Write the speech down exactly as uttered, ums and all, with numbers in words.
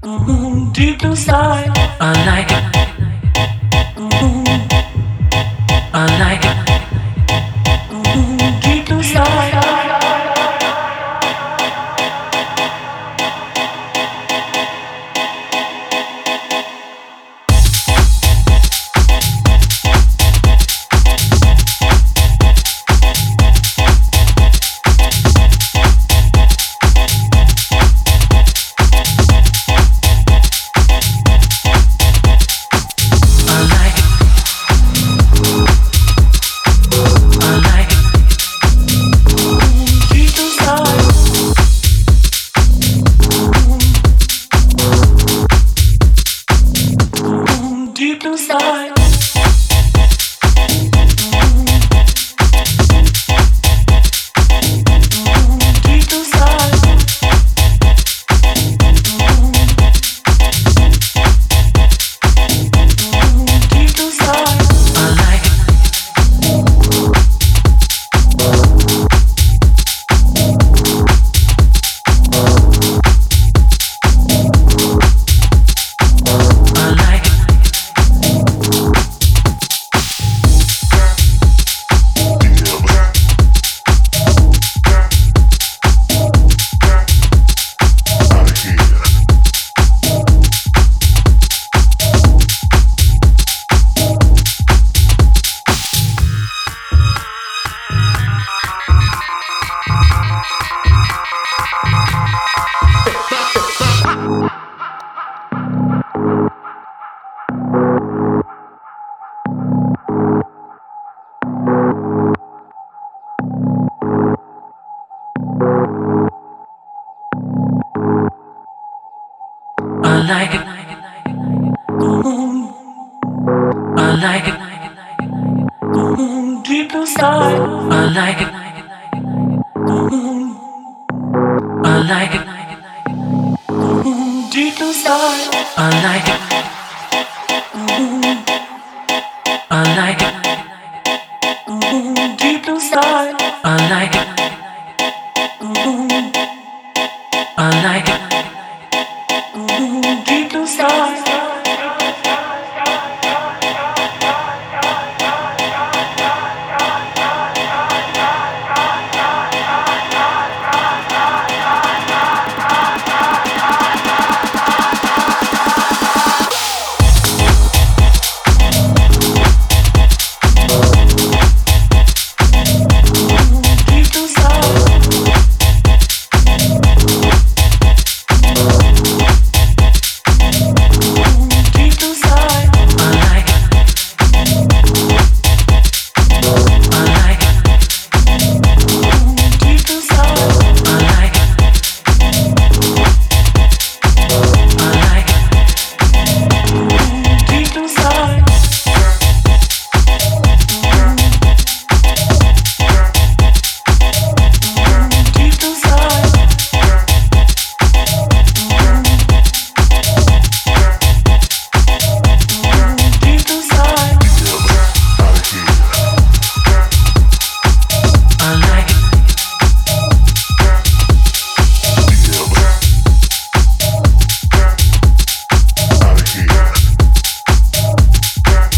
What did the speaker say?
Mm, deep inside, I like it. Mm, I like it. Mm, deep inside. Deep inside, deep inside, deep inside. I like it. I like it. I like it. Mm, I like it. Mm, deep inside, I like it. Mm, I like it. Mm, deep inside, I like it. Mm, I like it. Mm, deep inside, I like it. Mm, I like it. Mm, deep inside.